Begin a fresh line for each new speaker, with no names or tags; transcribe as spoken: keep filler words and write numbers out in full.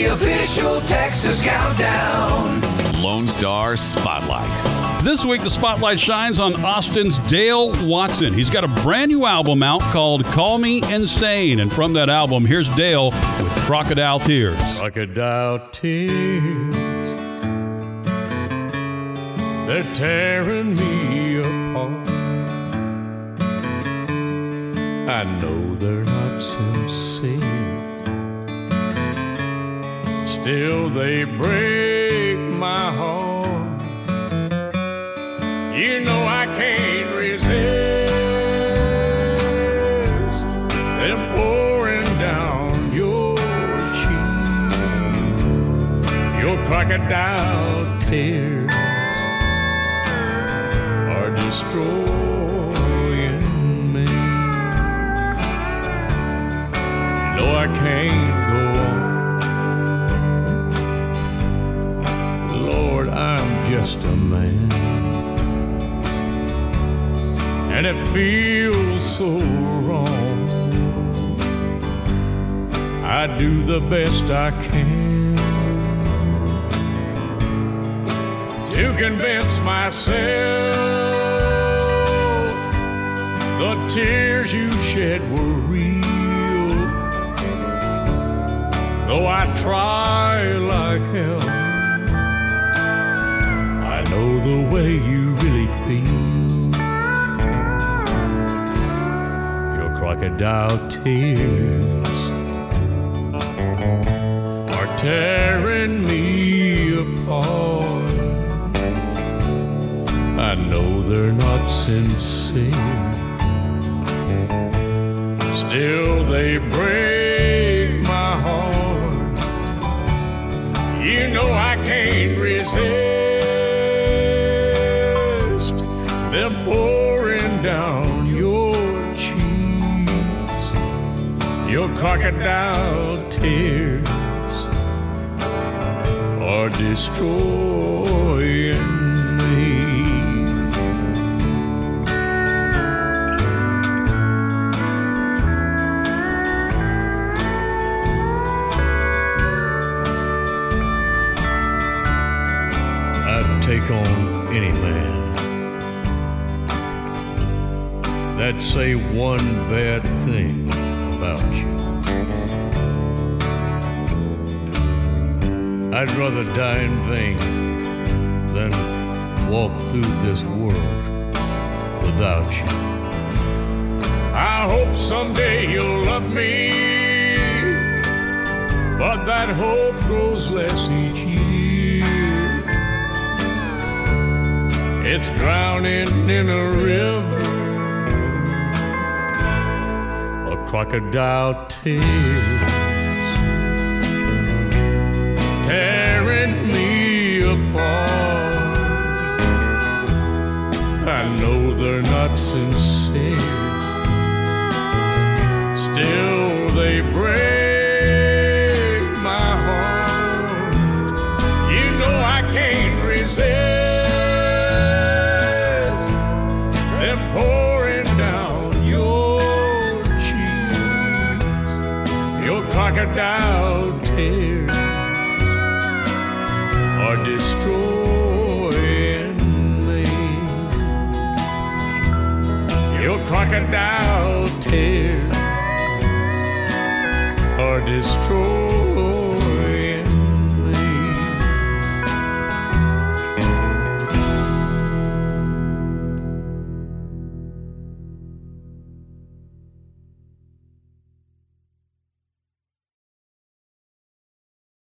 the official Texas Countdown.
Lone Star Spotlight.
This week, the spotlight shines on Austin's Dale Watson. He's got a brand new album out called Call Me Insane. And from that album, here's Dale with Crocodile Tears.
Crocodile tears, they're tearing me apart. I know they're not sincere, still they break my heart. You know I can't resist them pouring down your cheek. Your crocodile tears are destroying me. You know I can't go on. Lord, I'm just a man, and it feels so wrong. I do the best I can to convince myself the tears you shed were real. Though I try like hell, I know the way you really feel. Your crocodile tears are tearing me apart. I know they're not sincere, still they break my heart. You know I can't resist them pouring down your cheeks. Your crocodile tears are destroying me. Take on any man that say one bad thing about you. I'd rather die in vain than walk through this world without you. I hope someday you'll love me, but that hope grows less each year. It's drowning in a river of crocodile tears, tearing me apart. I know they're not sincere, still they break my heart. You know I can't resist pouring down your cheeks. Your crocodile tears are destroying me. Your crocodile tears are destroying